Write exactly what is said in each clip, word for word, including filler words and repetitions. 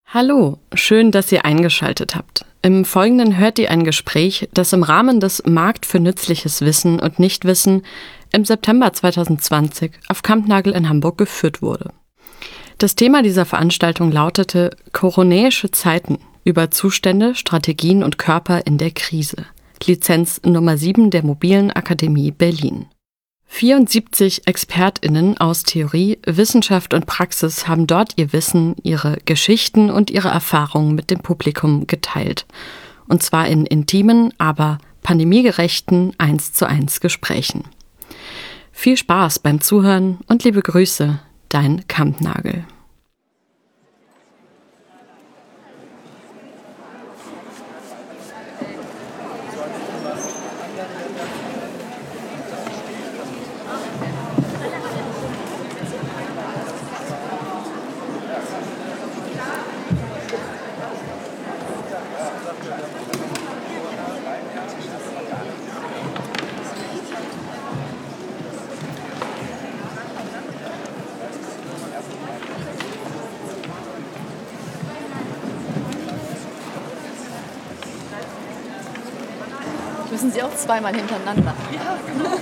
Hallo, schön, dass ihr eingeschaltet habt. Im Folgenden hört ihr ein Gespräch, das im Rahmen des Markt für nützliches Wissen und Nichtwissen im September zwanzig zwanzig auf Kampnagel in Hamburg geführt wurde. Das Thema dieser Veranstaltung lautete Koronäische Zeiten über Zustände, Strategien und Körper in der Krise. Lizenz Nummer sieben der Mobilen Akademie Berlin. vierundsiebzig ExpertInnen aus Theorie, Wissenschaft und Praxis haben dort ihr Wissen, ihre Geschichten und ihre Erfahrungen mit dem Publikum geteilt. Und zwar in intimen, aber pandemiegerechten eins zu eins Gesprächen. Viel Spaß beim Zuhören und liebe Grüße, dein Kampnagel. Müssen Sie auch zweimal hintereinander? Ja.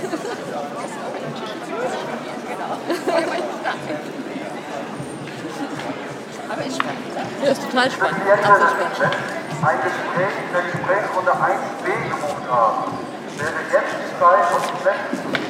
Aber ist spannend. Ja, ist total spannend. spannend. Ein Gespräch in der Gesprächsrunde eins b gebucht haben. Wäre jetzt die Zeit und die Plätze.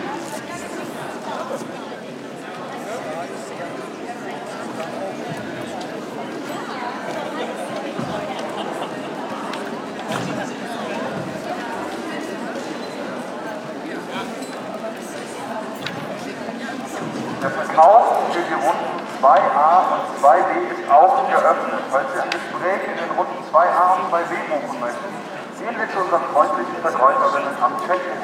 Der Verkauf für die Runden zwei a und zwei b ist auch geöffnet. Falls Sie ein Gespräch in den Runden zwei a und zwei b buchen möchten, gehen Sie zu unseren freundlichen Verkäuferinnen am Check-in.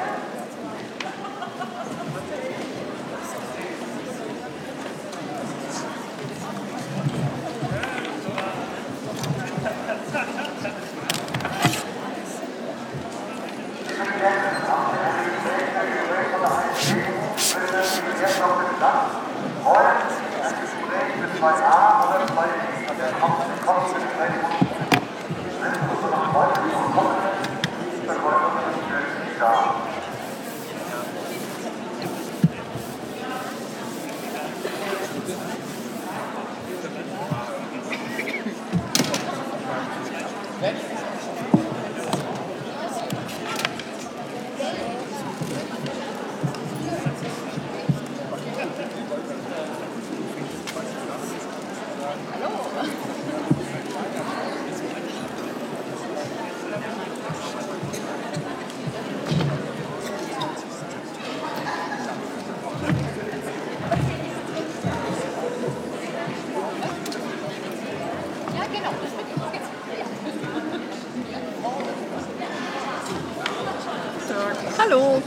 Hallo.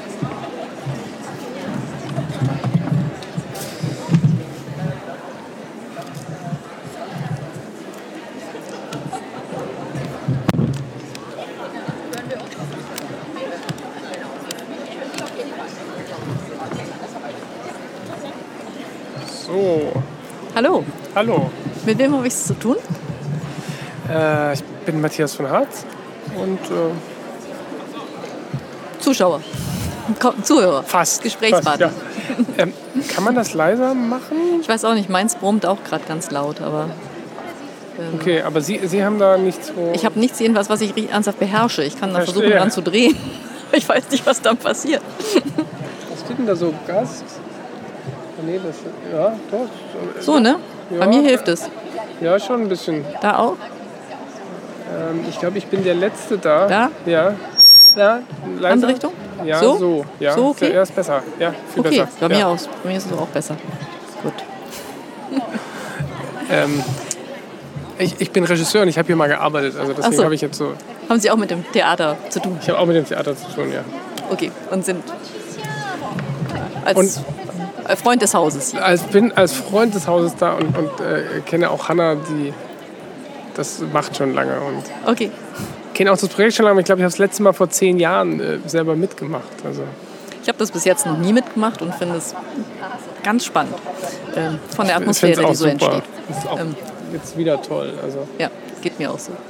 So. Hallo. Hallo. Mit wem habe ich es zu tun? Äh, ich bin Matthias von Harz und äh, Zuschauer. Komm, Zuhörer. fast. Gesprächspartner. Fast, ja. ähm, kann man das leiser machen? Ich weiß auch nicht, meins brummt auch gerade ganz laut, aber... Ähm, Okay, aber Sie, Sie haben da nichts, wo... Ich habe nichts jedenfalls, was ich richtig ernsthaft beherrsche. Ich kann da Verstehe. versuchen, dran zu drehen. Ich weiß nicht, was dann passiert. Was steht denn da so? Gast? Oh, nee, das... Ja, doch. So, ne? Ja. Bei mir hilft es. Ja, schon ein bisschen. Da auch? Ähm, ich glaube, ich bin der Letzte da. Da? Ja. Ja, leiser. Andere Richtung? Ja, So? so. Ja, So, okay? Ja, ist besser. Ja, viel Okay, besser. bei mir ja. aus. Bei mir ist es auch besser. Gut. Ähm, ich, ich bin Regisseur und ich habe hier mal gearbeitet. Also deswegen Ach so. habe ich jetzt so... Haben Sie auch mit dem Theater zu tun? Ich habe auch mit dem Theater zu tun, ja. Okay, und sind als Freund des Hauses hier. Ich bin als Freund des Hauses da und, und äh, kenne auch Hanna, die das macht schon lange. Und Okay. kenne auch das Projekt schon lange, aber ich glaube, ich habe das letzte Mal vor zehn Jahren äh, selber mitgemacht. Also. Ich habe das bis jetzt noch nie mitgemacht und finde es ganz spannend, ähm, von der Ich find's Atmosphäre, auch die so super. entsteht. Das ist auch Ähm, jetzt wieder toll. Also. Ja, geht mir auch so.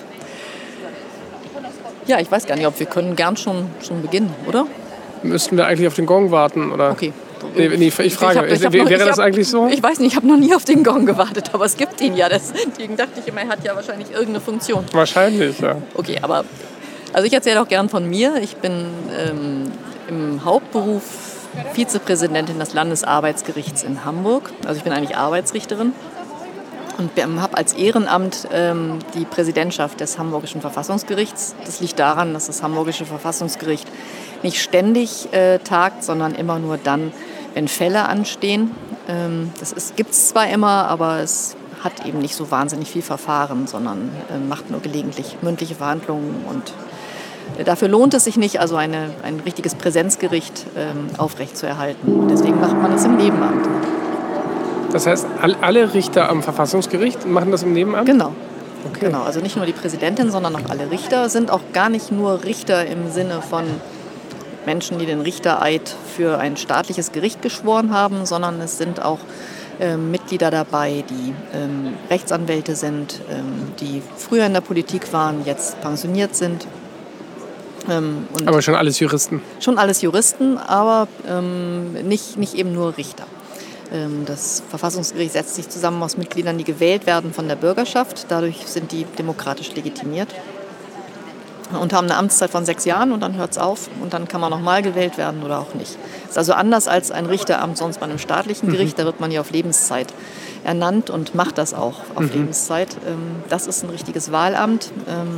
Ja, ich weiß gar nicht, ob wir können gern schon, schon beginnen, oder? Müssten wir eigentlich auf den Gong warten, oder? Okay. Nee, nee, ich frage, ich hab, ich hab wäre noch, das hab, eigentlich so? Ich weiß nicht, ich habe noch nie auf den Gong gewartet, aber es gibt ihn ja. Deswegen dachte ich immer, er hat ja wahrscheinlich irgendeine Funktion. Wahrscheinlich, ja. Okay, aber also ich erzähle auch gern von mir. Ich bin ähm, im Hauptberuf Vizepräsidentin des Landesarbeitsgerichts in Hamburg. Also ich bin eigentlich Arbeitsrichterin und habe als Ehrenamt ähm, die Präsidentschaft des Hamburgischen Verfassungsgerichts. Das liegt daran, dass das Hamburgische Verfassungsgericht nicht ständig äh, tagt, sondern immer nur dann, wenn Fälle anstehen. Ähm, das gibt es zwar immer, aber es hat eben nicht so wahnsinnig viel Verfahren, sondern äh, macht nur gelegentlich mündliche Verhandlungen. Und äh, dafür lohnt es sich nicht, also eine, ein richtiges Präsenzgericht ähm, aufrechtzuerhalten. Und deswegen macht man das im Nebenamt. Das heißt, all, alle Richter am Verfassungsgericht machen das im Nebenamt? Genau. Okay. Genau. Also nicht nur die Präsidentin, sondern auch alle Richter sind auch gar nicht nur Richter im Sinne von Menschen, die den Richtereid für ein staatliches Gericht geschworen haben, sondern es sind auch ähm, Mitglieder dabei, die ähm, Rechtsanwälte sind, ähm, die früher in der Politik waren, jetzt pensioniert sind. Ähm, und aber schon alles Juristen? Schon alles Juristen, aber ähm, nicht, nicht eben nur Richter. Ähm, das Verfassungsgericht setzt sich zusammen aus Mitgliedern, die gewählt werden von der Bürgerschaft. Dadurch sind die demokratisch legitimiert. Und haben eine Amtszeit von sechs Jahren und dann hört es auf und dann kann man nochmal gewählt werden oder auch nicht. Das ist also anders als ein Richteramt sonst bei einem staatlichen Gericht, mhm. Da wird man ja auf Lebenszeit ernannt und macht das auch auf mhm. Lebenszeit. Das ist ein richtiges Wahlamt,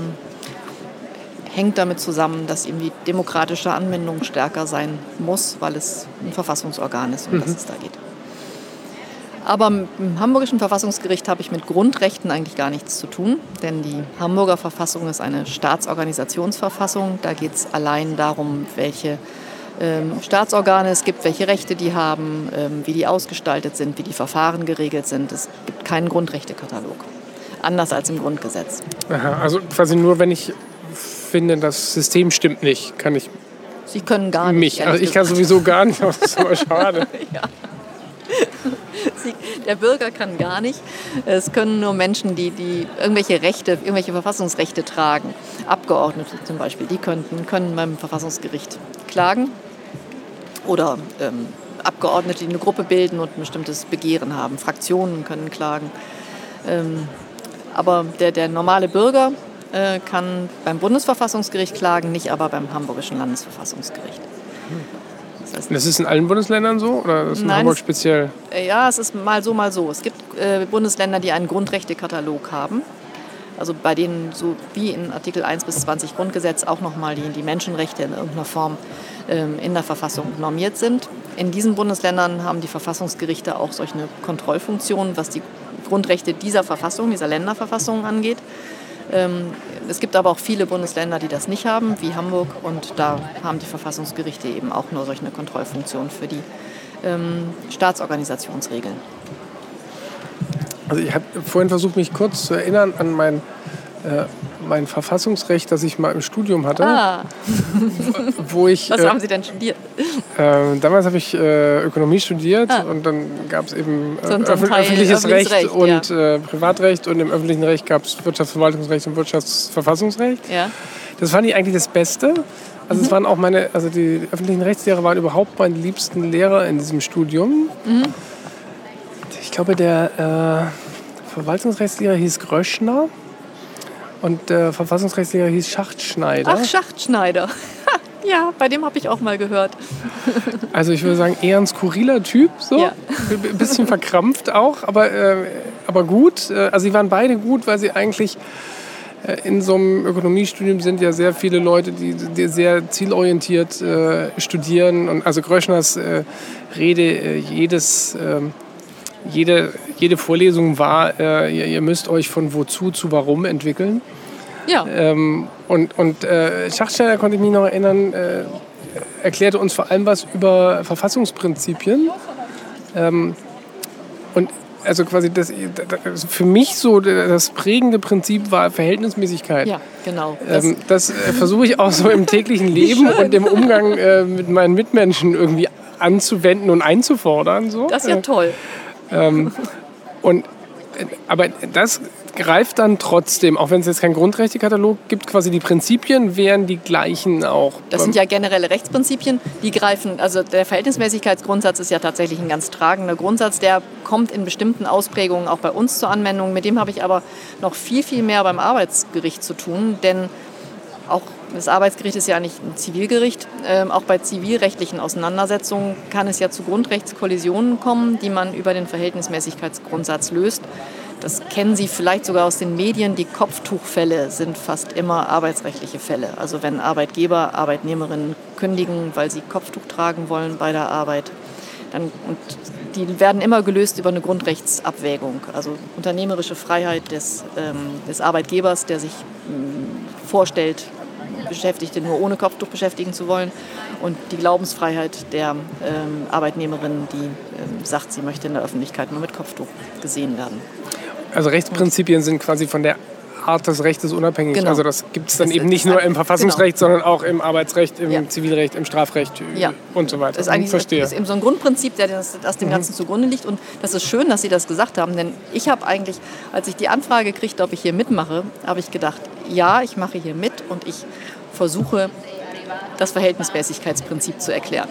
hängt damit zusammen, dass eben die demokratische Anwendung stärker sein muss, weil es ein Verfassungsorgan ist, um mhm. das es da geht. Aber im Hamburgischen Verfassungsgericht habe ich mit Grundrechten eigentlich gar nichts zu tun, denn die Hamburger Verfassung ist eine Staatsorganisationsverfassung. Da geht es allein darum, welche ähm, Staatsorgane es gibt, welche Rechte die haben, ähm, wie die ausgestaltet sind, wie die Verfahren geregelt sind. Es gibt keinen Grundrechtekatalog, anders als im Grundgesetz. Aha, also quasi nur, wenn ich finde, das System stimmt nicht, kann ich Sie können gar nicht. Mich, also ich kann sowieso gar nicht, das ist aber schade. Ja. Der Bürger kann gar nicht. Es können nur Menschen, die, die irgendwelche Rechte, irgendwelche Verfassungsrechte tragen. Abgeordnete zum Beispiel, die könnten, können beim Verfassungsgericht klagen. Oder ähm, Abgeordnete, die eine Gruppe bilden und ein bestimmtes Begehren haben. Fraktionen können klagen. Ähm, aber der, der normale Bürger äh, kann beim Bundesverfassungsgericht klagen, nicht aber beim Hamburgischen Landesverfassungsgericht. Das heißt, das ist in allen Bundesländern so oder ist in Nein, Hamburg speziell? Ja, es ist mal so, mal so. Es gibt äh, Bundesländer, die einen Grundrechtekatalog haben. Also bei denen, so wie in Artikel eins bis zwanzig Grundgesetz, auch nochmal die, die Menschenrechte in irgendeiner Form ähm, in der Verfassung normiert sind. In diesen Bundesländern haben die Verfassungsgerichte auch solch eine Kontrollfunktion, was die Grundrechte dieser Verfassung, dieser Länderverfassung angeht. Ähm, es gibt aber auch viele Bundesländer, die das nicht haben, wie Hamburg. Und da haben die Verfassungsgerichte eben auch nur solch eine Kontrollfunktion für die ähm, Staatsorganisationsregeln. Also ich habe vorhin versucht, mich kurz zu erinnern an mein, äh, mein Verfassungsrecht, das ich mal im Studium hatte. Ah. wo ich, Was äh, haben Sie denn studiert? Äh, damals habe ich äh, Ökonomie studiert ah. und dann gab es eben äh, öff- öffentliches Recht, Recht und ja. äh, Privatrecht und im öffentlichen Recht gab es Wirtschaftsverwaltungsrecht und Wirtschaftsverfassungsrecht. Ja. Das fand ich eigentlich das Beste. Also mhm. es waren auch meine, also die öffentlichen Rechtslehrer waren überhaupt meine liebsten Lehrer in diesem Studium. Mhm. Ich glaube, der äh, Verwaltungsrechtslehrer hieß Gröschner und der Verfassungsrechtslehrer hieß Schachtschneider. Ach, Schachtschneider. Ja, bei dem habe ich auch mal gehört. Also ich würde sagen, eher ein skurriler Typ, so. Ja. Ein bisschen verkrampft auch, aber, äh, aber gut. Also sie waren beide gut, weil sie eigentlich äh, in so einem Ökonomiestudium sind ja sehr viele Leute, die, die sehr zielorientiert äh, studieren. Und also Gröschners äh, Rede, äh, jedes... Äh, Jede, jede Vorlesung war, äh, ihr, ihr müsst euch von wozu zu warum entwickeln. Ja. Ähm, und und äh, Schachtschneider, konnte ich mich noch erinnern, äh, erklärte uns vor allem was über Verfassungsprinzipien. Ähm, und also quasi das, das für mich so das prägende Prinzip war Verhältnismäßigkeit. Ja, genau. Das, ähm, das äh, versuche ich auch so im täglichen Leben und im Umgang äh, mit meinen Mitmenschen irgendwie anzuwenden und einzufordern. So. Das ist ja toll. Ähm, und Aber das greift dann trotzdem, auch wenn es jetzt keinen Grundrechtekatalog gibt, quasi die Prinzipien wären die gleichen auch. Das sind ja generelle Rechtsprinzipien, die greifen, also der Verhältnismäßigkeitsgrundsatz ist ja tatsächlich ein ganz tragender Grundsatz, der kommt in bestimmten Ausprägungen auch bei uns zur Anwendung. Mit dem habe ich aber noch viel, viel mehr beim Arbeitsgericht zu tun, denn auch das Arbeitsgericht ist ja nicht ein Zivilgericht. Ähm, auch bei zivilrechtlichen Auseinandersetzungen kann es ja zu Grundrechtskollisionen kommen, die man über den Verhältnismäßigkeitsgrundsatz löst. Das kennen Sie vielleicht sogar aus den Medien. Die Kopftuchfälle sind fast immer arbeitsrechtliche Fälle. Also wenn Arbeitgeber Arbeitnehmerinnen kündigen, weil sie Kopftuch tragen wollen bei der Arbeit, dann, und die werden immer gelöst über eine Grundrechtsabwägung. Also unternehmerische Freiheit des, ähm, des Arbeitgebers, der sich ähm, vorstellt, Beschäftigte nur ohne Kopftuch beschäftigen zu wollen, und die Glaubensfreiheit der ähm, Arbeitnehmerin, die ähm, sagt, sie möchte in der Öffentlichkeit nur mit Kopftuch gesehen werden. Also Rechtsprinzipien sind quasi von der Art des Rechtes unabhängig. Genau. Also das gibt es dann das eben nicht nur im Verfassungsrecht, genau. sondern auch im Arbeitsrecht, im ja. Zivilrecht, im Strafrecht ja. und so weiter. Das ist eigentlich Verstehe. Das ist eben so ein Grundprinzip, der das, das dem Ganzen mhm. zugrunde liegt. Und das ist schön, dass Sie das gesagt haben, denn ich habe eigentlich, als ich die Anfrage kriegte, ob ich hier mitmache, habe ich gedacht, ja, ich mache hier mit und ich versuche, das Verhältnismäßigkeitsprinzip zu erklären.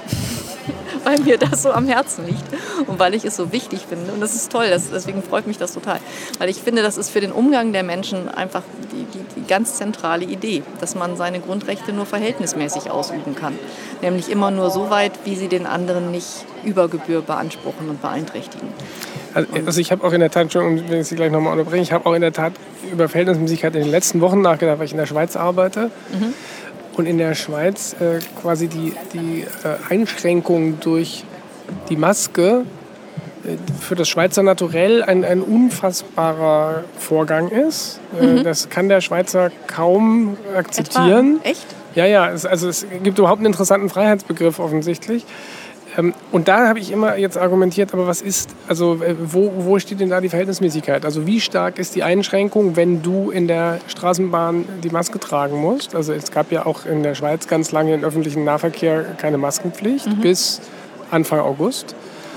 Weil mir das so am Herzen liegt und weil ich es so wichtig finde. Und das ist toll, das, deswegen freut mich das total. Weil ich finde, das ist für den Umgang der Menschen einfach die, die, die ganz zentrale Idee, dass man seine Grundrechte nur verhältnismäßig ausüben kann. Nämlich immer nur so weit, wie sie den anderen nicht über Gebühr beanspruchen und beeinträchtigen. Also, also ich habe auch in der Tat schon, und wenn ich Sie gleich nochmal unterbreche, ich habe auch in der Tat über Verhältnismäßigkeit in den letzten Wochen nachgedacht, weil ich in der Schweiz arbeite. Mhm. Und in der Schweiz äh, quasi die, die äh, Einschränkung durch die Maske äh, für das Schweizer Naturell ein, ein unfassbarer Vorgang ist. Äh, mhm. Das kann der Schweizer kaum akzeptieren. Etwa? Echt? Ja, ja. Es, also es gibt überhaupt einen interessanten Freiheitsbegriff offensichtlich. Ähm, und da habe ich immer jetzt argumentiert, aber was ist, also äh, wo, wo steht denn da die Verhältnismäßigkeit? Also wie stark ist die Einschränkung, wenn du in der Straßenbahn die Maske tragen musst? Also es gab ja auch in der Schweiz ganz lange im öffentlichen Nahverkehr keine Maskenpflicht, mhm. bis Anfang August,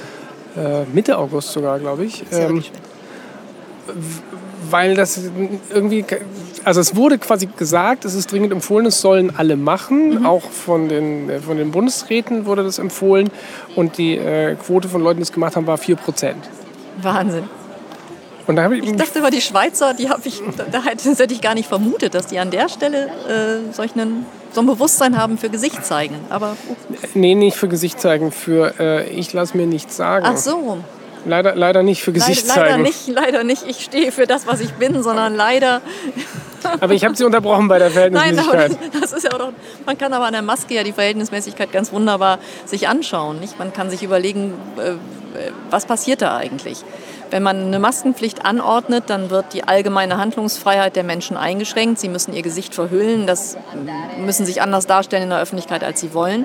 äh, Mitte August sogar, glaube ich. Ähm, weil das irgendwie, also es wurde quasi gesagt, es ist dringend empfohlen, es sollen alle machen, mhm. auch von den, von den Bundesräten wurde das empfohlen, und die äh, Quote von Leuten, die es gemacht haben, war vier Prozent. Wahnsinn. Und da hab ich, ich dachte über die Schweizer, die habe ich, da hätte ich gar nicht vermutet, dass die an der Stelle äh, solch einen, so ein Bewusstsein haben für Gesicht zeigen. Aber, uh. Nee, nicht für Gesicht zeigen, für äh, ich lasse mir nichts sagen. Ach so. Leider, leider nicht für Gesicht leider, zeigen. Leider nicht, leider nicht. Ich stehe für das, was ich bin, sondern leider... Aber ich habe Sie unterbrochen bei der Verhältnismäßigkeit. Nein, aber das ist ja auch doch, man kann aber an der Maske ja die Verhältnismäßigkeit ganz wunderbar sich anschauen. Nicht? Man kann sich überlegen, was passiert da eigentlich. Wenn man eine Maskenpflicht anordnet, dann wird die allgemeine Handlungsfreiheit der Menschen eingeschränkt. Sie müssen ihr Gesicht verhüllen, das müssen sich anders darstellen in der Öffentlichkeit, als sie wollen.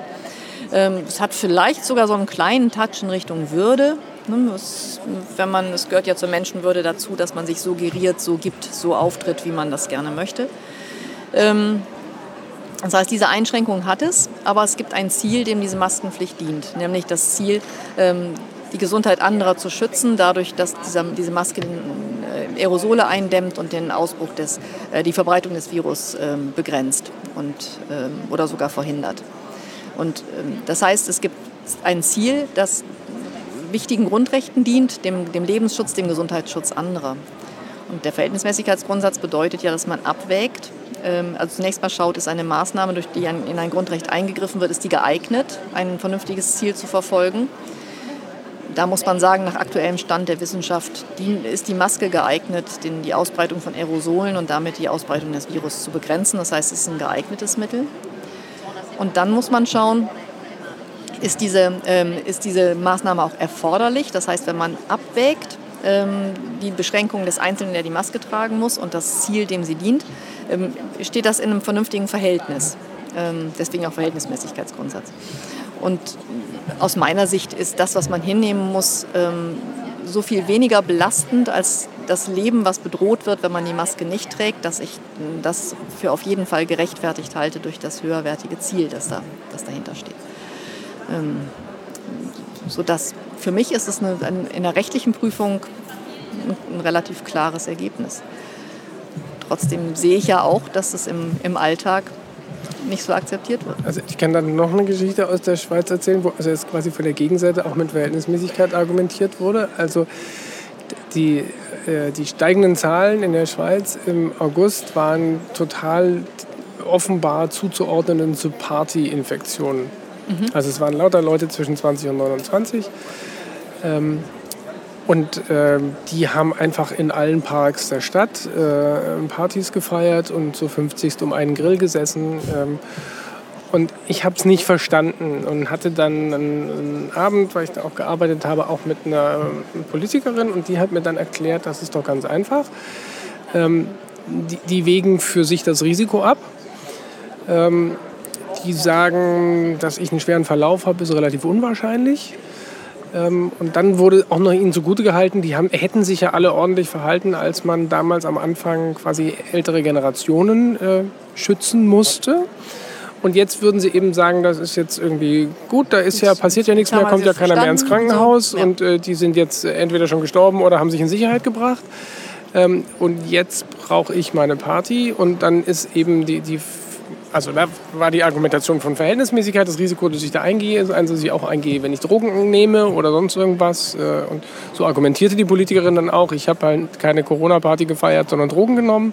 Es hat vielleicht sogar so einen kleinen Touch in Richtung Würde. Es, wenn man, es gehört ja zur Menschenwürde dazu, dass man sich so geriert, so gibt, so auftritt, wie man das gerne möchte. Ähm, das heißt, diese Einschränkung hat es, aber es gibt ein Ziel, dem diese Maskenpflicht dient, nämlich das Ziel, ähm, die Gesundheit anderer zu schützen, dadurch, dass dieser, diese Maske den, äh, Aerosole eindämmt und den Ausbruch des, äh, die Verbreitung des Virus äh, begrenzt und, äh, oder sogar verhindert. Und äh, das heißt, es gibt ein Ziel, das wichtigen Grundrechten dient, dem, dem Lebensschutz, dem Gesundheitsschutz anderer. Und der Verhältnismäßigkeitsgrundsatz bedeutet ja, dass man abwägt. Ähm, also zunächst mal schaut, ist eine Maßnahme, durch die ein, in ein Grundrecht eingegriffen wird, ist die geeignet, ein vernünftiges Ziel zu verfolgen. Da muss man sagen, nach aktuellem Stand der Wissenschaft die, ist die Maske geeignet, den, die Ausbreitung von Aerosolen und damit die Ausbreitung des Virus zu begrenzen. Das heißt, es ist ein geeignetes Mittel. Und dann muss man schauen, Ist diese, ähm, ist diese Maßnahme auch erforderlich? Das heißt, wenn man abwägt, ähm, die Beschränkung des Einzelnen, der die Maske tragen muss, und das Ziel, dem sie dient, ähm, steht das in einem vernünftigen Verhältnis. Ähm, deswegen auch Verhältnismäßigkeitsgrundsatz. Und aus meiner Sicht ist das, was man hinnehmen muss, ähm, so viel weniger belastend als das Leben, was bedroht wird, wenn man die Maske nicht trägt, dass ich das für auf jeden Fall gerechtfertigt halte durch das höherwertige Ziel, das, da, das dahinter steht. Ähm, sodass für mich ist es eine, in der rechtlichen Prüfung ein relativ klares Ergebnis. Trotzdem sehe ich ja auch, dass es im, im Alltag nicht so akzeptiert wird. Also ich kann dann noch eine Geschichte aus der Schweiz erzählen, wo also jetzt quasi von der Gegenseite auch mit Verhältnismäßigkeit argumentiert wurde. Also die, äh, die steigenden Zahlen in der Schweiz im August waren total offenbar zuzuordnen zu Party-Infektionen. Mhm. Also es waren lauter Leute zwischen zwanzig und neunundzwanzig. Ähm, Und äh, die haben einfach in allen Parks der Stadt äh, Partys gefeiert und so fünfzigst um einen Grill gesessen. Ähm, und ich habe es nicht verstanden und hatte dann einen, einen Abend, weil ich da auch gearbeitet habe, auch mit einer Politikerin. Und die hat mir dann erklärt, das ist doch ganz einfach. Ähm, die, die wägen für sich das Risiko ab. Ähm, die sagen, dass ich einen schweren Verlauf habe, ist relativ unwahrscheinlich. Ähm, und dann wurde auch noch ihnen zugute gehalten, die haben, hätten sich ja alle ordentlich verhalten, als man damals am Anfang quasi ältere Generationen äh, schützen musste. Und jetzt würden sie eben sagen, das ist jetzt irgendwie gut, da ist ja, passiert ja nichts mehr, kommt ja keiner mehr ins Krankenhaus. So. Ja. Und äh, die sind jetzt entweder schon gestorben oder haben sich in Sicherheit gebracht. Ähm, und jetzt brauche ich meine Party. Und dann ist eben die, die Also da war die Argumentation von Verhältnismäßigkeit, das Risiko, dass ich da eingehe, ist eins, dass ich auch eingehe, wenn ich Drogen nehme oder sonst irgendwas. Und so argumentierte die Politikerin dann auch. Ich habe halt keine Corona-Party gefeiert, sondern Drogen genommen.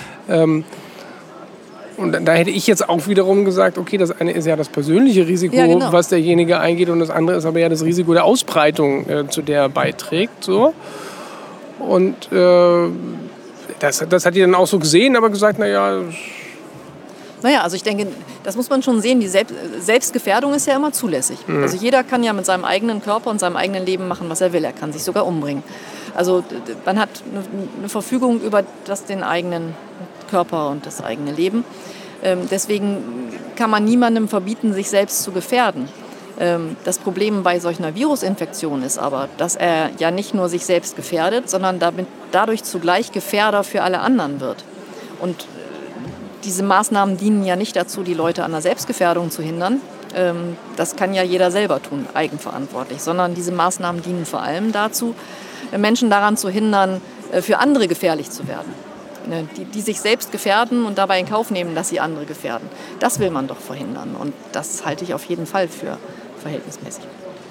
Und da hätte ich jetzt auch wiederum gesagt, okay, das eine ist ja das persönliche Risiko, ja, genau, was derjenige eingeht. Und das andere ist aber ja das Risiko der Ausbreitung, zu der er beiträgt. So. Und äh, das, das hat die dann auch so gesehen, aber gesagt, naja... Naja, also ich denke, das muss man schon sehen, die Selbst- Selbstgefährdung ist ja immer zulässig. Mhm. Also jeder kann ja mit seinem eigenen Körper und seinem eigenen Leben machen, was er will. Er kann sich sogar umbringen. Also man hat eine Verfügung über das, den eigenen Körper und das eigene Leben. Ähm, deswegen kann man niemandem verbieten, sich selbst zu gefährden. Ähm, das Problem bei solch einer Virusinfektion ist aber, dass er ja nicht nur sich selbst gefährdet, sondern damit, dadurch zugleich Gefährder für alle anderen wird. Und diese Maßnahmen dienen ja nicht dazu, die Leute an der Selbstgefährdung zu hindern. Das kann ja jeder selber tun, eigenverantwortlich. Sondern diese Maßnahmen dienen vor allem dazu, Menschen daran zu hindern, für andere gefährlich zu werden. Die, die sich selbst gefährden und dabei in Kauf nehmen, dass sie andere gefährden. Das will man doch verhindern. Und das halte ich auf jeden Fall für verhältnismäßig.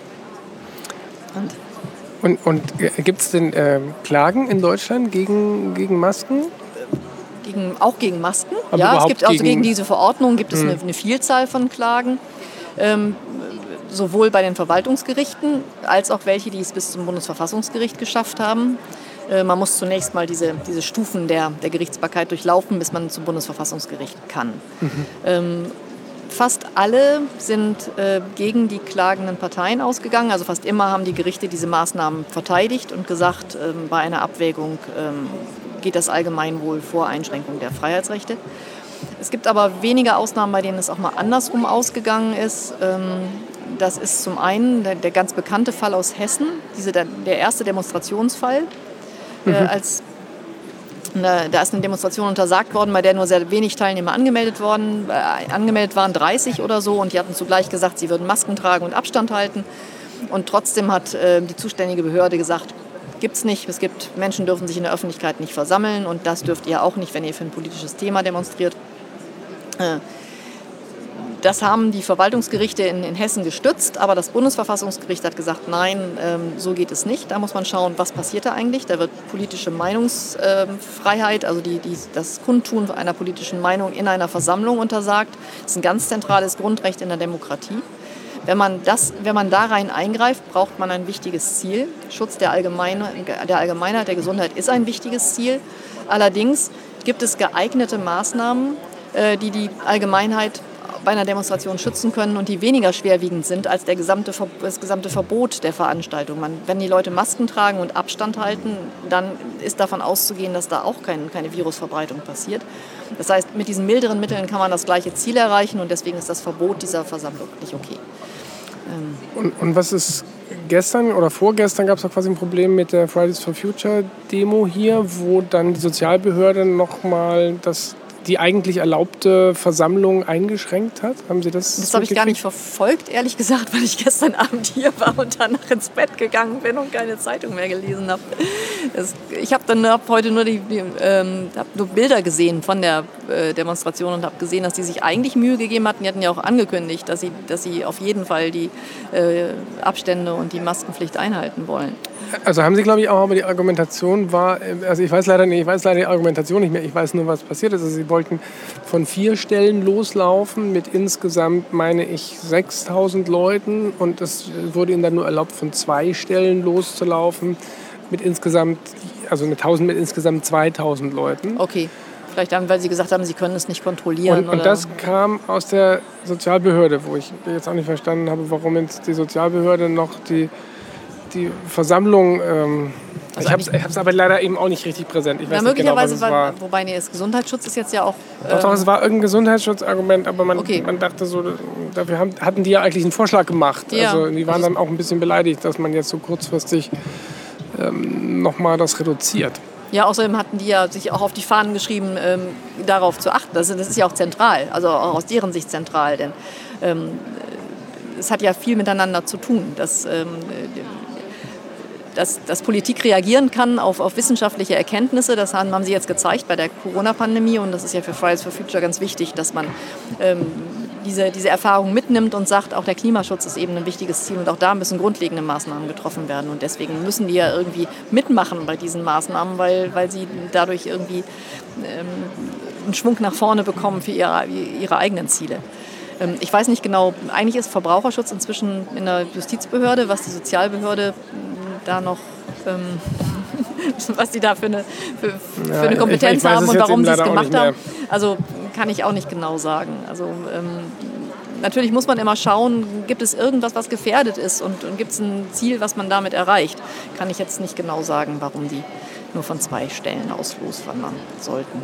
Und, und, und gibt es denn äh, Klagen in Deutschland gegen, gegen Masken? Gegen, auch gegen Masken. Aber ja, es gibt also gegen, gegen diese Verordnung gibt es eine, eine Vielzahl von Klagen, ähm, sowohl bei den Verwaltungsgerichten als auch welche, die es bis zum Bundesverfassungsgericht geschafft haben. Äh, man muss zunächst mal diese, diese Stufen der, der Gerichtsbarkeit durchlaufen, bis man zum Bundesverfassungsgericht kann. Mhm. Ähm, fast alle sind äh, gegen die klagenden Parteien ausgegangen. Also fast immer haben die Gerichte diese Maßnahmen verteidigt und gesagt, äh, bei einer Abwägung äh, geht das Allgemeinwohl vor Einschränkung der Freiheitsrechte. Es gibt aber wenige Ausnahmen, bei denen es auch mal andersrum ausgegangen ist. Das ist zum einen der, der ganz bekannte Fall aus Hessen, diese, der, der erste Demonstrationsfall. Mhm. Als, da ist eine Demonstration untersagt worden, bei der nur sehr wenig Teilnehmer angemeldet, worden, äh, angemeldet waren, dreißig oder so. Und die hatten zugleich gesagt, sie würden Masken tragen und Abstand halten. Und trotzdem hat äh, die zuständige Behörde gesagt, gibt es nicht. Es gibt, Menschen dürfen sich in der Öffentlichkeit nicht versammeln und das dürft ihr auch nicht, wenn ihr für ein politisches Thema demonstriert. Das haben die Verwaltungsgerichte in, in Hessen gestützt, aber das Bundesverfassungsgericht hat gesagt, nein, ähm, so geht es nicht. Da muss man schauen, was passiert da eigentlich. Da wird politische Meinungsfreiheit, also die, die, das Kundtun einer politischen Meinung in einer Versammlung untersagt. Das ist ein ganz zentrales Grundrecht in der Demokratie. Wenn man, das, wenn man da rein eingreift, braucht man ein wichtiges Ziel. Schutz der, Allgemeine, der Allgemeinheit, der Gesundheit ist ein wichtiges Ziel. Allerdings gibt es geeignete Maßnahmen, die die Allgemeinheit bei einer Demonstration schützen können und die weniger schwerwiegend sind als der gesamte, das gesamte Verbot der Veranstaltung. Man, wenn die Leute Masken tragen und Abstand halten, dann ist davon auszugehen, dass da auch kein, keine Virusverbreitung passiert. Das heißt, mit diesen milderen Mitteln kann man das gleiche Ziel erreichen und deswegen ist das Verbot dieser Versammlung nicht okay. Ähm und, und was ist gestern oder vorgestern gab es quasi ein Problem mit der Fridays for Future Demo hier, wo dann die Sozialbehörde nochmal das die eigentlich erlaubte Versammlung eingeschränkt hat? Haben Sie das? Das habe ich gar nicht verfolgt, ehrlich gesagt, weil ich gestern Abend hier war und danach ins Bett gegangen bin und keine Zeitung mehr gelesen habe. Das, ich habe dann hab heute nur, die, die, ähm, hab nur Bilder gesehen von der äh, Demonstration und habe gesehen, dass die sich eigentlich Mühe gegeben hatten. Die hatten ja auch angekündigt, dass sie, dass sie auf jeden Fall die äh, Abstände und die Maskenpflicht einhalten wollen. Also haben Sie, glaube ich, auch, aber die Argumentation war, also ich weiß leider nicht, ich weiß leider die Argumentation nicht mehr, ich weiß nur, was passiert ist. Also Sie wollten von vier Stellen loslaufen mit insgesamt, meine ich, sechstausend Leuten und es wurde Ihnen dann nur erlaubt, von zwei Stellen loszulaufen mit insgesamt, also mit tausend mit insgesamt zweitausend Leuten. Okay. Vielleicht dann, weil Sie gesagt haben, Sie können es nicht kontrollieren. Und, und oder? das kam aus der Sozialbehörde, wo ich jetzt auch nicht verstanden habe, warum jetzt die Sozialbehörde noch die die Versammlung, ähm, also ich habe es aber leider eben auch nicht richtig präsent. Ich weiß ja, nicht möglicherweise, genau, was es war. Wobei nee, das Gesundheitsschutz ist jetzt ja auch... Äh doch, doch, es war irgendein Gesundheitsschutzargument, aber man, okay. man dachte so, dafür haben, hatten die ja eigentlich einen Vorschlag gemacht. Ja. Also die waren dann auch ein bisschen beleidigt, dass man jetzt so kurzfristig ähm, nochmal das reduziert. Ja, außerdem hatten die ja sich auch auf die Fahnen geschrieben, ähm, darauf zu achten. Das, das ist ja auch zentral, also auch aus deren Sicht zentral, denn ähm, es hat ja viel miteinander zu tun, dass... Ähm, Dass, dass Politik reagieren kann auf, auf wissenschaftliche Erkenntnisse. Das haben, haben sie jetzt gezeigt bei der Corona-Pandemie. Und das ist ja für Fridays for Future ganz wichtig, dass man ähm, diese, diese Erfahrung mitnimmt und sagt, auch der Klimaschutz ist eben ein wichtiges Ziel. Und auch da müssen grundlegende Maßnahmen getroffen werden. Und deswegen müssen die ja irgendwie mitmachen bei diesen Maßnahmen, weil, weil sie dadurch irgendwie ähm, einen Schwung nach vorne bekommen für ihre, ihre eigenen Ziele. Ähm, ich weiß nicht genau, eigentlich ist Verbraucherschutz inzwischen in der Justizbehörde, was die Sozialbehörde da noch, ähm, was die da für eine, für, für eine Kompetenz ich, ich haben und warum sie es gemacht haben. Also kann ich auch nicht genau sagen. Also ähm, natürlich muss man immer schauen, gibt es irgendwas, was gefährdet ist und, und gibt es ein Ziel, was man damit erreicht. Kann ich jetzt nicht genau sagen, warum die nur von zwei Stellen aus loswandern sollten.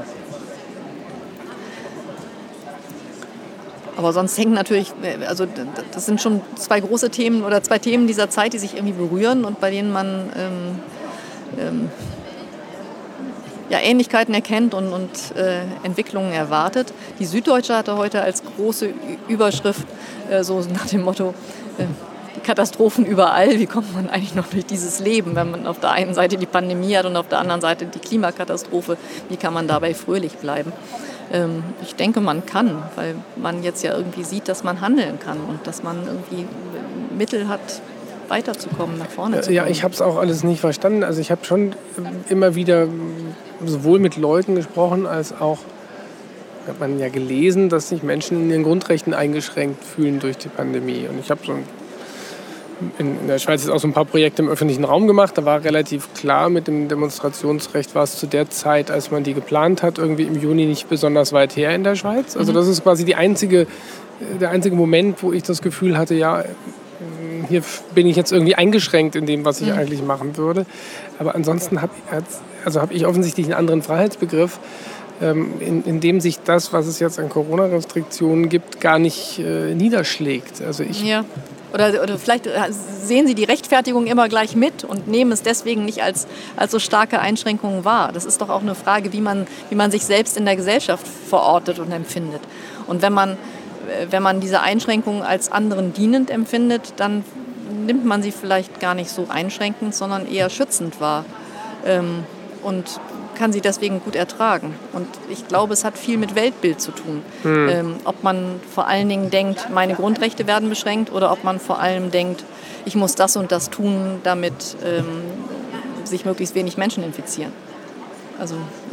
Aber sonst hängen natürlich, also das sind schon zwei große Themen oder zwei Themen dieser Zeit, die sich irgendwie berühren und bei denen man ähm, ähm, ja, Ähnlichkeiten erkennt und, und äh, Entwicklungen erwartet. Die Süddeutsche hatte heute als große Überschrift äh, so nach dem Motto, äh, die Katastrophen überall, wie kommt man eigentlich noch durch dieses Leben, wenn man auf der einen Seite die Pandemie hat und auf der anderen Seite die Klimakatastrophe, wie kann man dabei fröhlich bleiben? Ich denke, man kann, weil man jetzt ja irgendwie sieht, dass man handeln kann und dass man irgendwie Mittel hat, weiterzukommen, nach vorne zu kommen. Ja, ich habe es auch alles nicht verstanden. Also ich habe schon immer wieder sowohl mit Leuten gesprochen, als auch, hat man ja gelesen, dass sich Menschen in ihren Grundrechten eingeschränkt fühlen durch die Pandemie. Und ich habe so in, in der Schweiz jetzt auch so ein paar Projekte im öffentlichen Raum gemacht. Da war relativ klar, mit dem Demonstrationsrecht war es zu der Zeit, als man die geplant hat, irgendwie im Juni nicht besonders weit her in der Schweiz. Also das ist quasi die einzige, der einzige Moment, wo ich das Gefühl hatte, ja, hier bin ich jetzt irgendwie eingeschränkt in dem, was ich mhm. eigentlich machen würde. Aber ansonsten habe also hab ich offensichtlich einen anderen Freiheitsbegriff, in, in dem sich das, was es jetzt an Corona-Restriktionen gibt, gar nicht äh, niederschlägt. Also ich ja. Oder, oder vielleicht sehen Sie die Rechtfertigung immer gleich mit und nehmen es deswegen nicht als, als so starke Einschränkungen wahr. Das ist doch auch eine Frage, wie man, wie man sich selbst in der Gesellschaft verortet und empfindet. Und wenn man, wenn man diese Einschränkungen als anderen dienend empfindet, dann nimmt man sie vielleicht gar nicht so einschränkend, sondern eher schützend wahr. Ähm, und kann sie deswegen gut ertragen. Und ich glaube, es hat viel mit Weltbild zu tun. Hm. Ähm, ob man vor allen Dingen denkt, meine Grundrechte werden beschränkt, oder ob man vor allem denkt, ich muss das und das tun, damit ähm, sich möglichst wenig Menschen infizieren. Also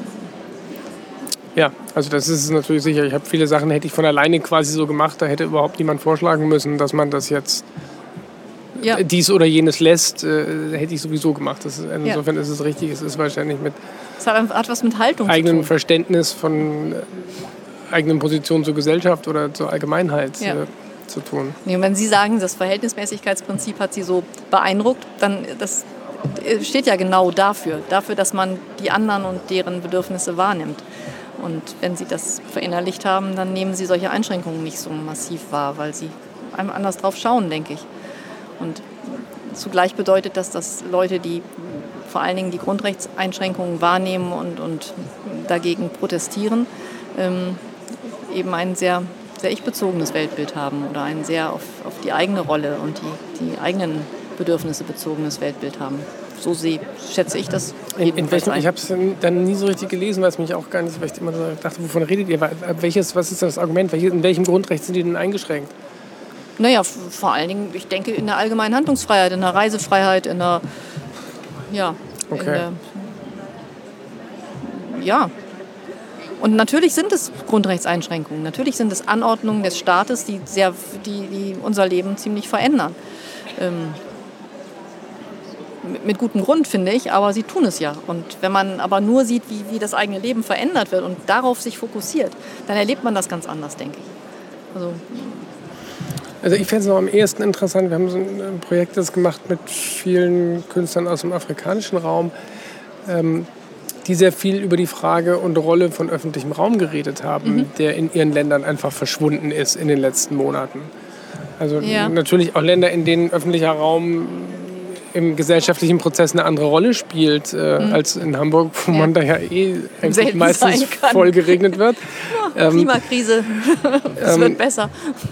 ja, also das ist natürlich sicher. Ich habe viele Sachen, hätte ich von alleine quasi so gemacht, da hätte überhaupt niemand vorschlagen müssen, dass man das jetzt ja. dies oder jenes lässt, äh, hätte ich sowieso gemacht. Das ist, insofern ja. ist es richtig, es ist wahrscheinlich mit Es hat, hat was mit Haltung eigenem zu tun. Verständnis von äh, eigenen Positionen zur Gesellschaft oder zur Allgemeinheit ja. äh, zu tun. Nee, und wenn Sie sagen, das Verhältnismäßigkeitsprinzip hat Sie so beeindruckt, dann das steht ja genau dafür, dafür, dass man die anderen und deren Bedürfnisse wahrnimmt. Und wenn Sie das verinnerlicht haben, dann nehmen Sie solche Einschränkungen nicht so massiv wahr, weil Sie einem anders drauf schauen, denke ich. Und zugleich bedeutet das, dass Leute, die vor allen Dingen die Grundrechtseinschränkungen wahrnehmen und, und dagegen protestieren, ähm, eben ein sehr, sehr ich-bezogenes Weltbild haben oder ein sehr auf, auf die eigene Rolle und die, die eigenen Bedürfnisse bezogenes Weltbild haben. So sehe, schätze ich das. In, in welchem, ich habe es dann nie so richtig gelesen, weil es mich auch gar nicht, weil ich immer so dachte, wovon redet ihr? Welches, was ist das Argument? In welchem Grundrecht sind die denn eingeschränkt? Naja, vor allen Dingen, ich denke, in der allgemeinen Handlungsfreiheit, in der Reisefreiheit, in der, ja, okay. in der, ja. Und natürlich sind es Grundrechtseinschränkungen, natürlich sind es Anordnungen des Staates, die, sehr, die, die unser Leben ziemlich verändern. Ähm, mit gutem Grund, finde ich, aber sie tun es ja. Und wenn man aber nur sieht, wie, wie das eigene Leben verändert wird und darauf sich fokussiert, dann erlebt man das ganz anders, denke ich. Also, also ich fände es noch am ehesten interessant, wir haben so ein Projekt das gemacht mit vielen Künstlern aus dem afrikanischen Raum, ähm, die sehr viel über die Frage und Rolle von öffentlichem Raum geredet haben, mhm. der in ihren Ländern einfach verschwunden ist in den letzten Monaten. Also ja. natürlich auch Länder, in denen öffentlicher Raum im gesellschaftlichen Prozess eine andere Rolle spielt äh, mhm. als in Hamburg, wo ja. man da ja eh eigentlich meistens voll geregnet wird. Ja, Klimakrise, es ähm, wird besser.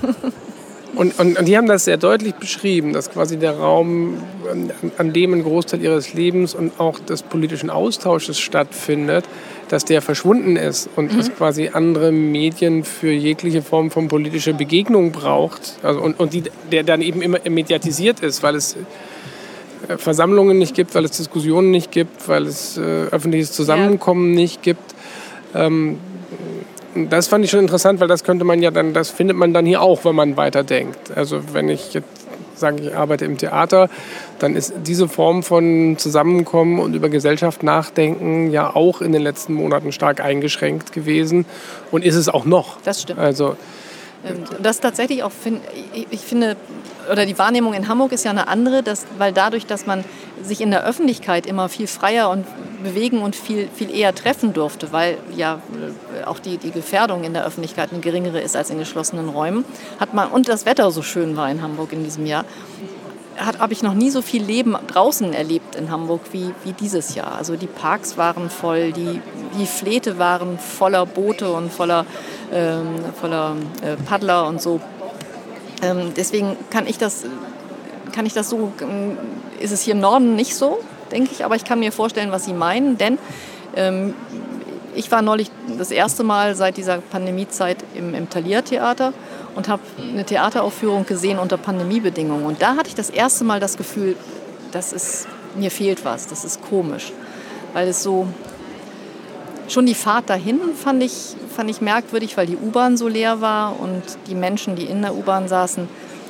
Und, und, und die haben das sehr deutlich beschrieben, dass quasi der Raum, an, an dem ein Großteil ihres Lebens und auch des politischen Austausches stattfindet, dass der verschwunden ist und mhm. es quasi andere Medien für jegliche Form von politischer Begegnung braucht. Also, und und die, der dann eben immer mediatisiert ist, weil es Versammlungen nicht gibt, weil es Diskussionen nicht gibt, weil es äh, öffentliches Zusammenkommen ja. nicht gibt. Ähm, das fand ich schon interessant, weil das könnte man ja dann, das findet man dann hier auch, wenn man weiterdenkt. Also wenn ich jetzt sage, ich arbeite im Theater, dann ist diese Form von Zusammenkommen und über Gesellschaft nachdenken ja auch in den letzten Monaten stark eingeschränkt gewesen und ist es auch noch. Das stimmt. Also das tatsächlich auch, ich finde, oder die Wahrnehmung in Hamburg ist ja eine andere, dass, weil dadurch, dass man sich in der Öffentlichkeit immer viel freier und bewegen und viel, viel eher treffen durfte, weil ja auch die, die Gefährdung in der Öffentlichkeit eine geringere ist als in geschlossenen Räumen, hat man, und das Wetter so schön war in Hamburg in diesem Jahr, habe ich noch nie so viel Leben draußen erlebt in Hamburg wie, wie dieses Jahr. Also die Parks waren voll, die, die Fläte waren voller Boote und voller, ähm, voller äh, Paddler und so. Ähm, deswegen kann ich das, kann ich das so, ähm, ist es hier im Norden nicht so, denke ich, aber ich kann mir vorstellen, was Sie meinen, denn ähm, ich war neulich das erste Mal seit dieser Pandemiezeit im, im Thalia-Theater und habe eine Theateraufführung gesehen unter Pandemiebedingungen. Und da hatte ich das erste Mal das Gefühl, das ist, mir fehlt was, das ist komisch. Weil es so, schon die Fahrt dahin fand ich, fand ich merkwürdig, weil die U-Bahn so leer war und die Menschen, die in der U-Bahn saßen,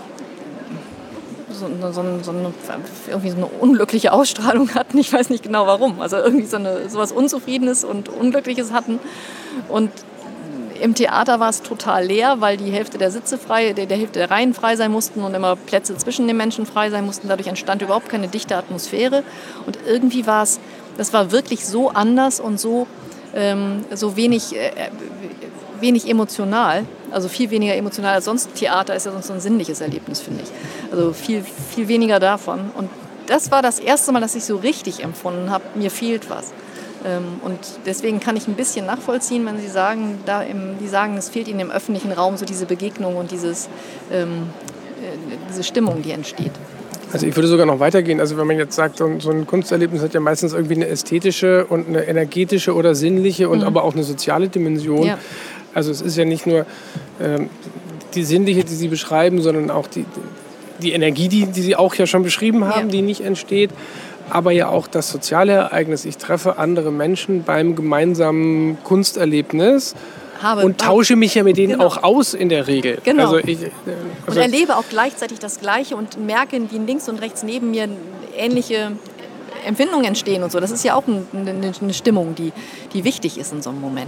so, so, so, eine, irgendwie so eine unglückliche Ausstrahlung hatten. Ich weiß nicht genau warum. Also irgendwie so, eine, so was Unzufriedenes und Unglückliches hatten. Und im Theater war es total leer, weil die Hälfte der Sitze frei, der, der Hälfte der Reihen frei sein mussten und immer Plätze zwischen den Menschen frei sein mussten. Dadurch entstand überhaupt keine dichte Atmosphäre. Und irgendwie war es, das war wirklich so anders und so, ähm, so wenig, äh, wenig emotional. Also viel weniger emotional als sonst. Theater ist ja sonst so ein sinnliches Erlebnis, finde ich. Also viel, viel weniger davon. Und das war das erste Mal, dass ich so richtig empfunden habe, mir fehlt was. Und deswegen kann ich ein bisschen nachvollziehen, wenn Sie sagen, da im, die sagen, es fehlt Ihnen im öffentlichen Raum so diese Begegnung und dieses, ähm, diese Stimmung, die entsteht. Also ich würde sogar noch weitergehen. Also wenn man jetzt sagt, so ein, so ein Kunsterlebnis hat ja meistens irgendwie eine ästhetische und eine energetische oder sinnliche und mhm. aber auch eine soziale Dimension. Ja. Also es ist ja nicht nur ähm, die sinnliche, die Sie beschreiben, sondern auch die, die Energie, die, die Sie auch ja schon beschrieben haben, ja. die nicht entsteht. Aber ja auch das soziale Ereignis. Ich treffe andere Menschen beim gemeinsamen Kunsterlebnis Habe, und tausche mich ja mit denen genau. auch aus in der Regel. Genau. Also ich, und also erlebe auch gleichzeitig das Gleiche und merke, wie links und rechts neben mir ähnliche Empfindungen entstehen und so. Das ist ja auch eine, eine Stimmung, die, die wichtig ist in so einem Moment.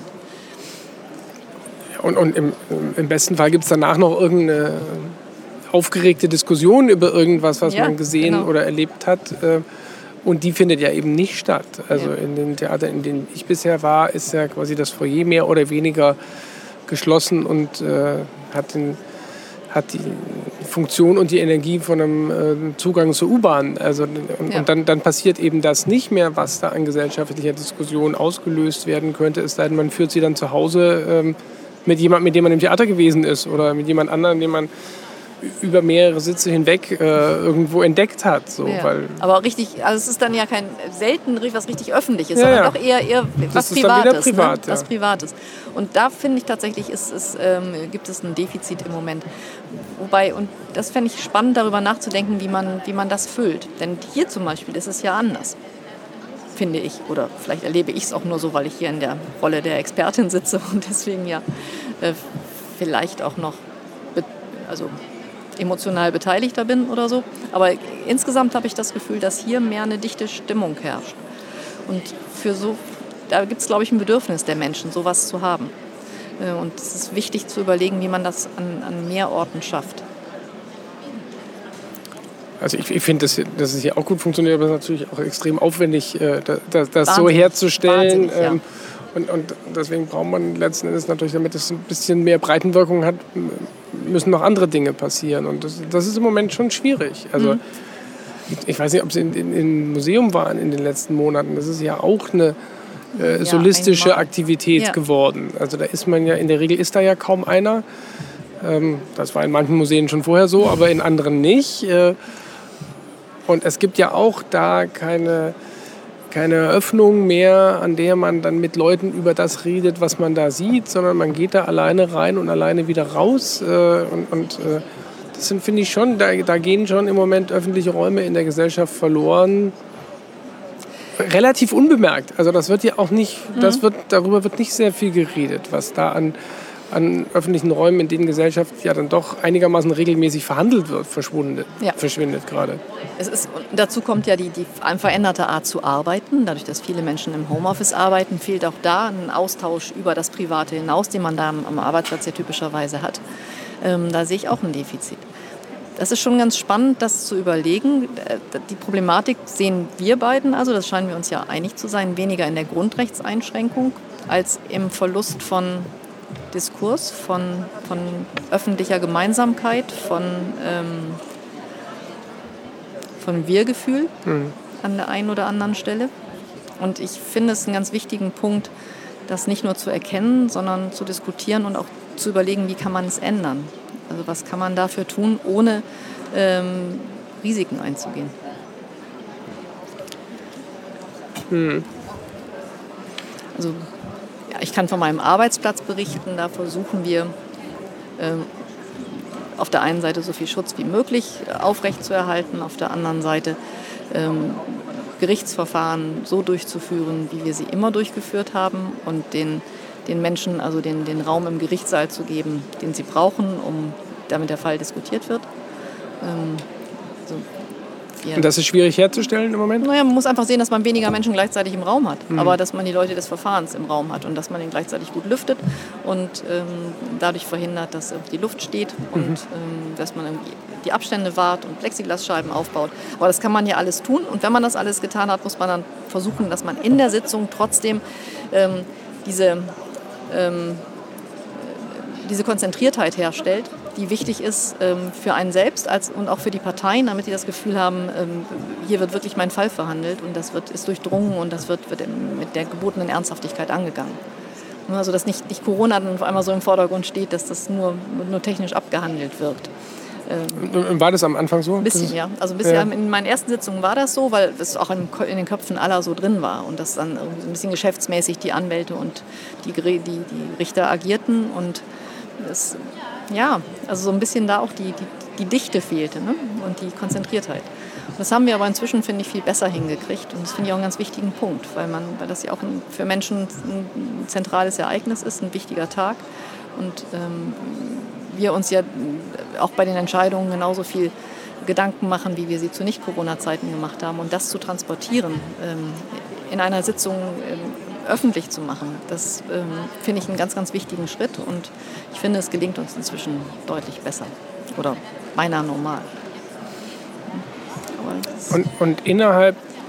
Und, und im, im besten Fall gibt es danach noch irgendeine aufgeregte Diskussion über irgendwas, was ja, man gesehen genau. oder erlebt hat. Und die findet ja eben nicht statt. Also ja. in den Theatern, in denen ich bisher war, ist ja quasi das Foyer mehr oder weniger geschlossen und äh, hat, den, hat die Funktion und die Energie von einem äh, Zugang zur U-Bahn. Also, und Ja. und dann, dann passiert eben das nicht mehr, was da an gesellschaftlicher Diskussion ausgelöst werden könnte, es sei denn, man führt sie dann zu Hause ähm, mit jemandem, mit dem man im Theater gewesen ist oder mit jemand anderem, den man über mehrere Sitze hinweg äh, irgendwo entdeckt hat. So, Ja. weil Aber richtig, also es ist dann ja kein selten was richtig Öffentliches, Ja, sondern ja. doch eher, eher was ist dann wieder Privates. privat, ne? Was ja. Privates. Und da finde ich tatsächlich, ist, ist, ähm, gibt es ein Defizit im Moment. Wobei, und das fände ich spannend, darüber nachzudenken, wie man, wie man das füllt. Denn hier zum Beispiel ist es ja anders, finde ich. Oder vielleicht erlebe ich es auch nur so, weil ich hier in der Rolle der Expertin sitze und deswegen ja äh, vielleicht auch noch be- also emotional beteiligter bin oder so. Aber insgesamt habe ich das Gefühl, dass hier mehr eine dichte Stimmung herrscht. Und für so, da gibt es, glaube ich, ein Bedürfnis der Menschen, sowas zu haben. Äh, Und es ist wichtig zu überlegen, wie man das an, an mehr Orten schafft. Also ich, ich finde, dass, dass es hier auch gut funktioniert, aber es ist natürlich auch extrem aufwendig, äh, das, das so Wahnsinn. herzustellen. Wahnsinnig, ja. Ähm, und, und deswegen braucht man letzten Endes natürlich, damit es ein bisschen mehr Breitenwirkung hat, m- müssen noch andere Dinge passieren. Und das, das ist im Moment schon schwierig. Also Mhm. ich, ich weiß nicht, ob Sie in, in, im Museum waren in den letzten Monaten. Das ist ja auch eine äh, solistische einmal. Aktivität Ja. geworden. Also da ist man ja, in der Regel ist da ja kaum einer. Ähm, das war in manchen Museen schon vorher so, aber in anderen nicht. Äh, Und es gibt ja auch da keine, keine Eröffnung mehr, an der man dann mit Leuten über das redet, was man da sieht, sondern man geht da alleine rein und alleine wieder raus. Äh, und und äh, das sind, finde ich schon, da, da gehen schon im Moment öffentliche Räume in der Gesellschaft verloren. Relativ unbemerkt. Also das wird ja auch nicht, das wird, darüber wird nicht sehr viel geredet, was da an, an öffentlichen Räumen, in denen Gesellschaft ja dann doch einigermaßen regelmäßig verhandelt wird, verschwindet, Ja. verschwindet gerade. Es ist, und dazu kommt ja die, die veränderte Art zu arbeiten. Dadurch, dass viele Menschen im Homeoffice arbeiten, fehlt auch da ein Austausch über das Private hinaus, den man da am, am Arbeitsplatz ja typischerweise hat. Ähm, da sehe ich auch ein Defizit. Das ist schon ganz spannend, das zu überlegen. Die Problematik sehen wir beiden, also das scheinen wir uns ja einig zu sein, weniger in der Grundrechtseinschränkung als im Verlust von Diskurs, von, von öffentlicher Gemeinsamkeit, von, ähm, von Wir-Gefühl Mhm. an der einen oder anderen Stelle. Und ich finde es einen ganz wichtigen Punkt, das nicht nur zu erkennen, sondern zu diskutieren und auch zu überlegen, wie kann man es ändern. Also was kann man dafür tun, ohne ähm, Risiken einzugehen. Mhm. Also ja, ich kann von meinem Arbeitsplatz berichten, da versuchen wir ähm, auf der einen Seite so viel Schutz wie möglich aufrechtzuerhalten, auf der anderen Seite ähm, Gerichtsverfahren so durchzuführen, wie wir sie immer durchgeführt haben und den, den Menschen also den, den Raum im Gerichtssaal zu geben, den sie brauchen, um damit der Fall diskutiert wird. Ähm, also wir, Und das ist schwierig herzustellen im Moment? naja, man muss einfach sehen, dass man weniger Menschen gleichzeitig im Raum hat, Mhm. aber dass man die Leute des Verfahrens im Raum hat und dass man ihn gleichzeitig gut lüftet und ähm, dadurch verhindert, dass die Luft steht und Mhm. ähm, dass man irgendwie die Abstände wahrt und Plexiglasscheiben aufbaut. Aber das kann man ja alles tun und wenn man das alles getan hat, muss man dann versuchen, dass man in der Sitzung trotzdem ähm, diese, ähm, diese Konzentriertheit herstellt, die wichtig ist ähm, für einen selbst als, und auch für die Parteien, damit die das Gefühl haben, ähm, hier wird wirklich mein Fall verhandelt und das wird, ist durchdrungen und das wird, wird mit der gebotenen Ernsthaftigkeit angegangen. Also dass nicht, nicht Corona dann auf einmal so im Vordergrund steht, dass das nur, nur technisch abgehandelt wirkt. Ähm, War das am Anfang so? Ein bisschen, Das ist- ja. Also ein bisschen, Ja. in meinen ersten Sitzungen war das so, weil das auch in, in den Köpfen aller so drin war und dass dann irgendwie so ein bisschen geschäftsmäßig die Anwälte und die, Gere- die, die Richter agierten und das, ja, also so ein bisschen da auch die, die, die Dichte fehlte, ne? Und die Konzentriertheit. Und das haben wir aber inzwischen, finde ich, viel besser hingekriegt und das finde ich auch einen ganz wichtigen Punkt, weil, man, weil das ja auch ein, für Menschen ein zentrales Ereignis ist, ein wichtiger Tag und ähm, wir uns ja auch bei den Entscheidungen genauso viel Gedanken machen, wie wir sie zu Nicht-Corona-Zeiten gemacht haben. Und das zu transportieren, ähm, in einer Sitzung ähm, öffentlich zu machen, das ähm, finde ich einen ganz, ganz wichtigen Schritt. Und ich finde, es gelingt uns inzwischen deutlich besser oder beinahe normal. Aber das- Und, und innerhalb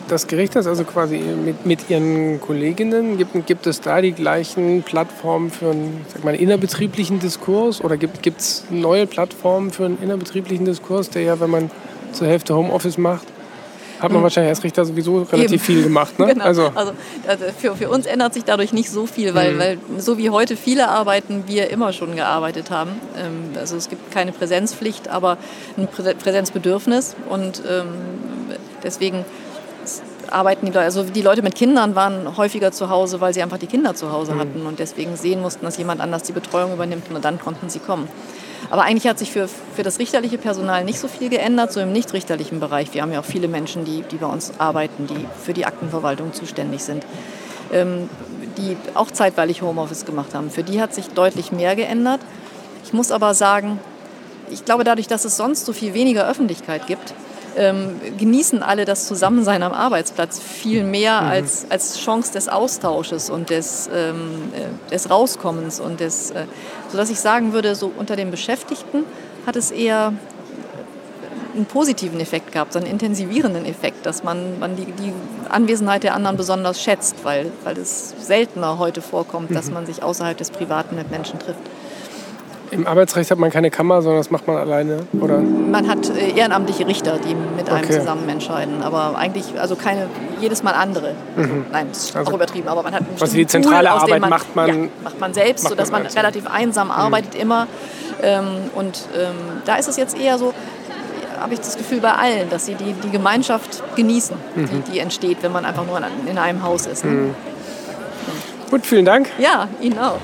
das Gericht das also quasi mit, mit Ihren Kolleginnen, gibt, gibt es da die gleichen Plattformen für einen, sag mal, innerbetrieblichen Diskurs oder gibt es neue Plattformen für einen innerbetrieblichen Diskurs, der ja, wenn man zur Hälfte Homeoffice macht, hat man wahrscheinlich als Richter sowieso relativ Eben. viel gemacht. Ne? Genau. Also, also, also für, für uns ändert sich dadurch nicht so viel, weil, mhm. weil so wie heute viele arbeiten, wir immer schon gearbeitet haben. Ähm, also es gibt keine Präsenzpflicht, aber ein Prä- Präsenzbedürfnis und ähm, deswegen arbeiten die Leute, also die Leute mit Kindern waren häufiger zu Hause, weil sie einfach die Kinder zu Hause hatten mhm. und deswegen sehen mussten, dass jemand anders die Betreuung übernimmt und dann konnten sie kommen. Aber eigentlich hat sich für, für das richterliche Personal nicht so viel geändert, so im nichtrichterlichen Bereich. Wir haben ja auch viele Menschen, die, die bei uns arbeiten, die für die Aktenverwaltung zuständig sind, ähm, die auch zeitweilig Homeoffice gemacht haben. Für die hat sich deutlich mehr geändert. Ich muss aber sagen, ich glaube, dadurch, dass es sonst so viel weniger Öffentlichkeit gibt, ähm, genießen alle das Zusammensein am Arbeitsplatz viel mehr mhm. als, als Chance des Austausches und des, ähm, des Rauskommens. Und des, äh, sodass ich sagen würde, so unter den Beschäftigten hat es eher einen positiven Effekt gehabt, so einen intensivierenden Effekt, dass man, man die, die Anwesenheit der anderen besonders schätzt, weil, weil es seltener heute vorkommt, mhm. dass man sich außerhalb des Privaten mit Menschen trifft. Im Arbeitsrecht hat man keine Kammer, sondern das macht man alleine, oder? Man hat äh, ehrenamtliche Richter, die mit einem okay. zusammen entscheiden, aber eigentlich, also keine, jedes Mal andere. Mhm. Nein, das ist also, auch übertrieben, aber man hat einen was die zentrale Pool, Arbeit man, macht man, ja, macht man selbst, macht sodass man, man relativ einsam mhm. arbeitet immer. Ähm, und ähm, da ist es jetzt eher so, habe ich das Gefühl bei allen, dass sie die, die Gemeinschaft genießen, mhm. die, die entsteht, wenn man einfach nur in, in einem Haus ist. Ne? Mhm. Mhm. Gut, vielen Dank. Ja, Ihnen auch.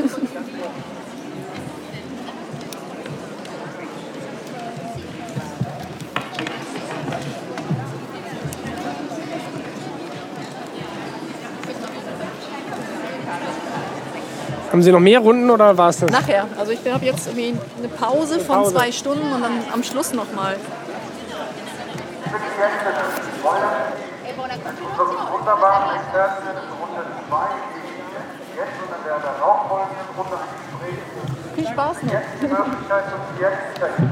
Haben Sie noch mehr Runden oder war es das? Nachher. Also ich habe jetzt irgendwie eine Pause, eine Pause von zwei Stunden und dann am Schluss noch mal. Wunderbaren Experten in Runde zwei jetzt und in der darauffolgenden Runde ein Gespräch. Viel Spaß noch. Jetzt die Möglichkeit zum Jetzt.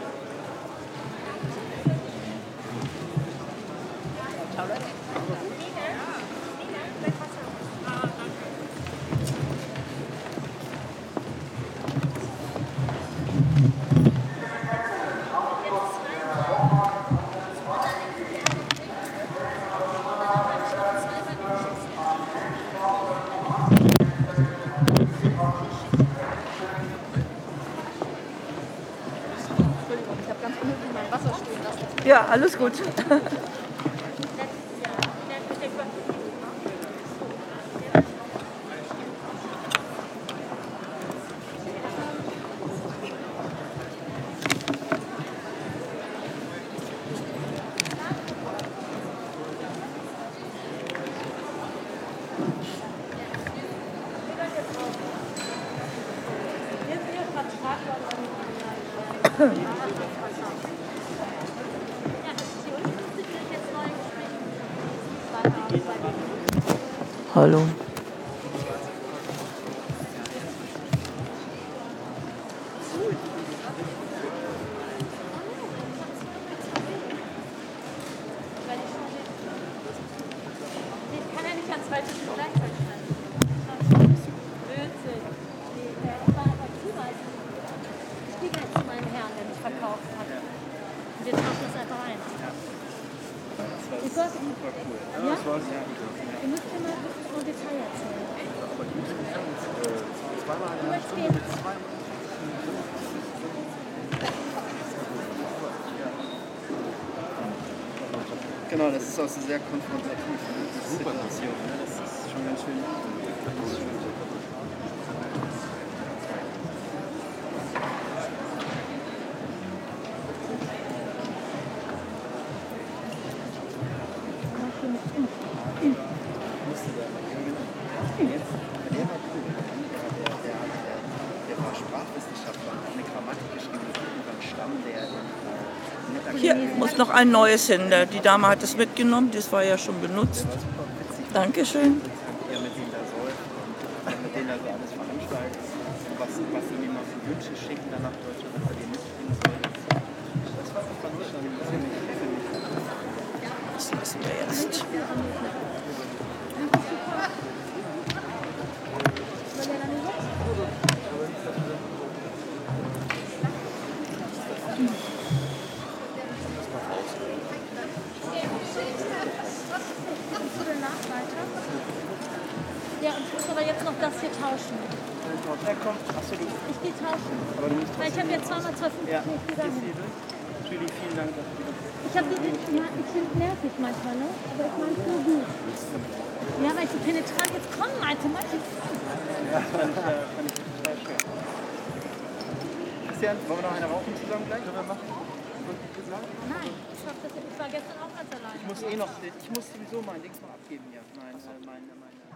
Ja, alles gut. Hallo. Genau, das ist auch so sehr konfrontativ, die Situation. Das ist schon ganz schön. Hier muss noch ein neues hin. Die Dame hat es mitgenommen, das war ja schon benutzt. Dankeschön. Das lassen wir jetzt. Ja, und ich muss aber jetzt noch das hier tauschen. Ja, komm. Achso, du. Ich gehe tauschen. Aber du musst Weil ich habe jetzt zweimal zwei fünfzig Ja, nicht wieder hin. Julie, vielen Dank dafür. Ich habe die, ich, ich finde nervig manchmal, ne? Aber ich meine es nur gut. Ja, weil ich so penetrant jetzt kommen, Alter, manche. Ja, fand ich, äh, fand ich total schön. Christian, wollen wir noch eine rauchen zusammen gleich? Können wir machen? Nein, ich, hab das, ich war gestern auch ganz allein. Ich muss eh noch, ich muss sowieso mein Dings noch abgeben hier. Mein, äh, mein, mein,